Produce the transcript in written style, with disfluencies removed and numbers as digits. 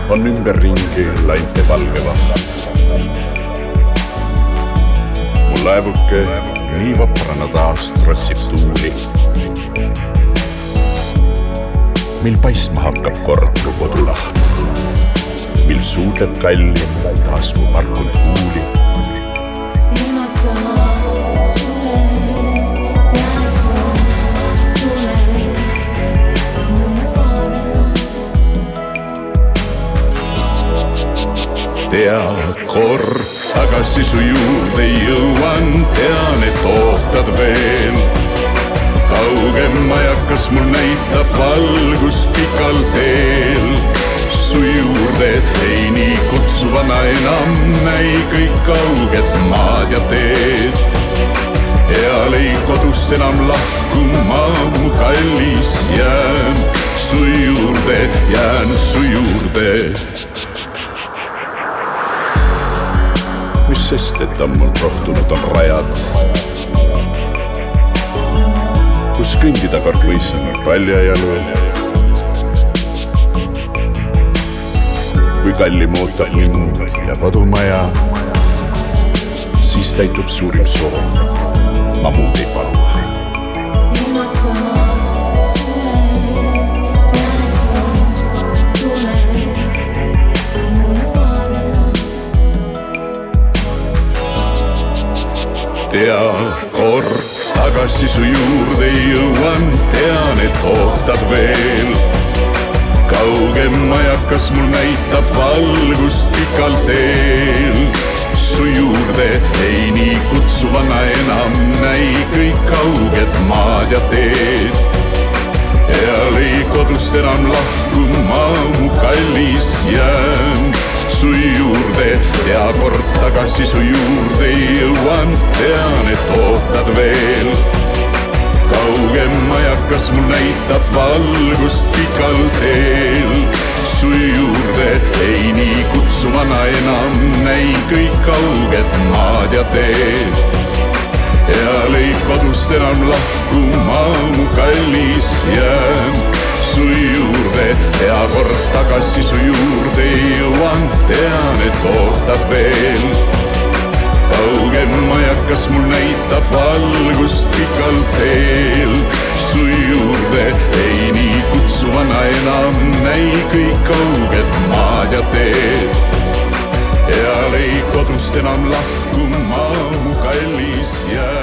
on ümberringi lainte valge vaht. Mu laevuke nii vaprana taas trotsib tuuli, mil paistma hakkab kord mu kodulaht, mil suudleb kallim taas mu parkunud huuli. Tea, kord tagasi su juurde jõuan, tean, et ootad veel. Kaugem majakas mul näitab valgust pikal teel. Su juurde ei nii kutsuvana enam näi kõik kauged maad ja teed. Eal ei kodust enam lahkuma, mu kallis jään su juurde, jään su juurde. Mis sest, et on mul rohtunud on rajad, kus kõndida kord võisin paljajalu. Kui kallim ootab mind ja kodumaja, siis täitub suurim soov, ma muud ei palu. Tea, kord tagasi su juurde jõuan, tean, et ootad veel. Kaugem majakas mul näitab valgust pikal teel. Su juurde ei nii kutsuvana enam näi kõik kauged maad ja teed. Eal ei kodust enam lahkuma, mu kallis jään su juurde, tea, kord tagasi su juurde jõuan, tean, et ootad veel. Kaugem majakas mul näitab valgust pikal teel. Su juurde ei nii kutsuvana enam näi kõik kauged maad ja teed. Eal ei kodust enam lahkuma, mu kallis jään su juurde, tea, kord tagasi su juurde jõuan, tean, et ootad veel. Kaugem majakas mul näitab valgust pikal teel. Su juurde ei nii kutsuvana enam näi kõik kauged maad ja teed. Eal ei kodust enam lahkuma, mu kallis jää